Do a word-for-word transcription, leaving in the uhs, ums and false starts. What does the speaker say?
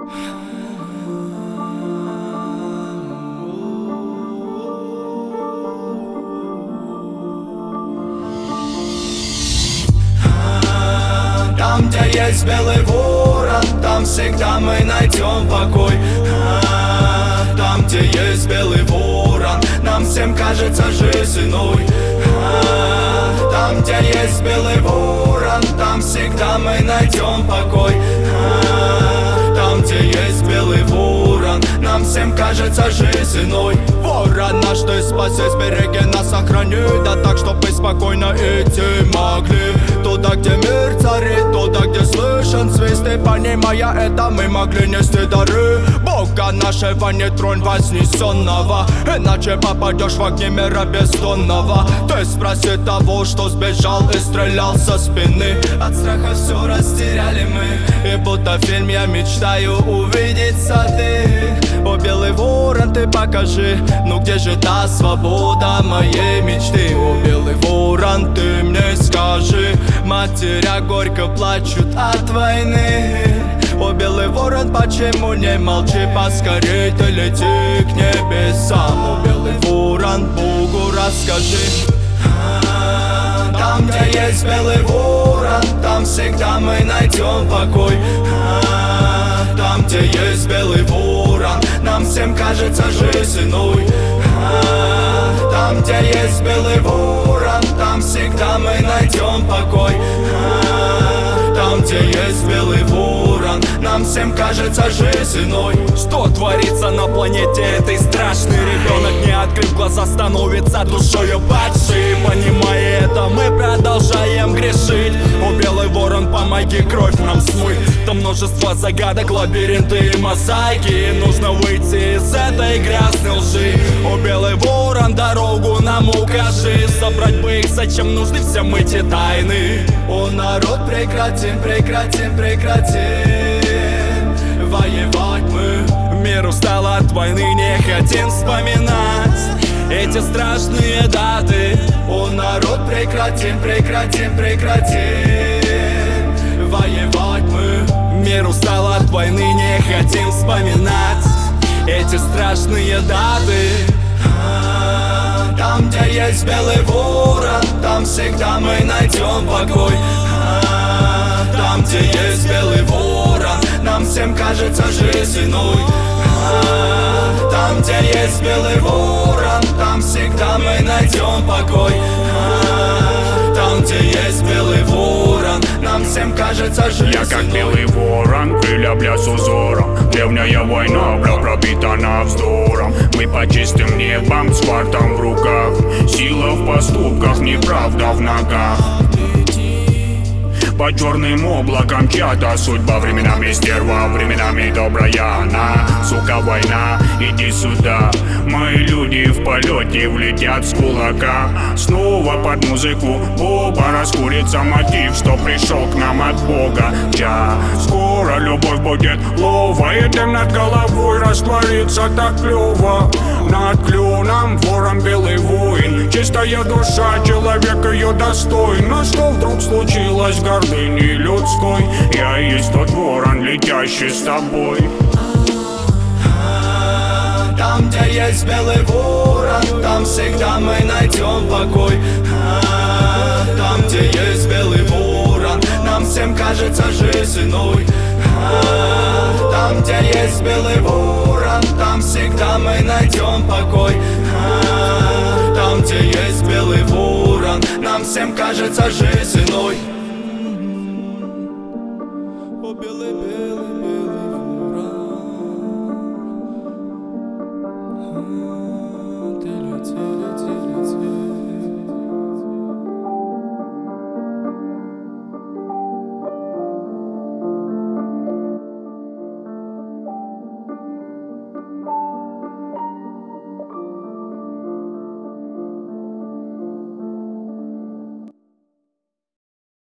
Там, где есть белый ворон, там всегда мы найдем покой. Там, где есть белый ворон, нам всем кажется жизнь иной. Там, где есть белый ворон, там всегда мы найдем покой. Там, где есть белый ворон, нам всем кажется жизнь иной. Ворон наш, ты спасись, береги нас, сохрани, да так, чтоб мы спокойно идти могли. Туда, где мир царит, туда, где слышен свист, и понимая это, мы могли нести дары Бога нашего, не тронь вознесенного, иначе попадешь в огни мира бездонного. Ты спроси того, что сбежал и стрелял со спины. От страха все растеряли мы, и будто в фильме я мечтаю увидеть сады. О, белый ворон, ты покажи, ну где же та свобода моей мечты? О, белый ворон, ты мне скажи, матеря горько плачут от войны. О, белый ворон, почему не молчи, поскорей ты лети к небесам. О, белый ворон, Богу расскажи. Там, где есть белый ворон, там всегда мы найдем покой. Там, где есть белый ворон, нам всем кажется жизнь иной. Там, где есть белый ворон, там всегда мы найдем покой. Там, где есть белый ворон, нам всем кажется жизнь иной. Что творится на планете этой страшный? Ребенок, не открыв глаза, становится душою падшей. Понимая это, мы продолжаем грешить. О, белый ворон, помоги кровь нам смыть. Там множество загадок, лабиринты и мозаики. Нужно выйти из этой грязной лжи. О, белый ворон, дорогу нам укажи. Собрать бы их, зачем нужны всем эти тайны? О, народ, прекратим, прекратим, прекратим воевать мы. Мир устал от войны, не хотим вспоминать эти страшные даты. О, народ, прекратим, прекратим, прекратим воевать мы. Мир устал от войны, не хотим вспоминать эти страшные даты. Там, где есть белый ворон, там всегда мы найдем покой. Там, где есть белый ворон, нам всем кажется жизнь иной. Там, где есть белый ворон, там всегда мы найдем покой. Там, где есть белый ворон, нам всем кажется жизнь Я как иной. белый ворон, крылья бля с узором. Древняя война, бля, пропитана вздором. Мы по чистым небам, с фартом в руках. Сила в поступках, неправда в ногах. По черным облакам чья-то судьба. Временами стерва, временами добрая она. Сука, война, иди сюда. Мои люди в полете влетят с кулака. Снова под музыку Боба раскурится мотив, что пришел к нам от Бога. Ча, скоро любовь будет лова, и дым над головой растворится так клёво. Над клюном ворон белый воин, чистая душа, человек ее достоин. Но что вдруг случилось в гордыне людской? Я есть тот ворон, летящий с тобой. Там, где есть белый ворон, там всегда мы найдем покой. Там, где есть белый ворон, нам всем кажется жизнь иной. Там, где есть белый ворон, там всегда мы найдем покой. Там, где есть белый ворон, нам всем кажется жизнь иной. О, белый, белый, белый ворон, ты лети, лети, лети.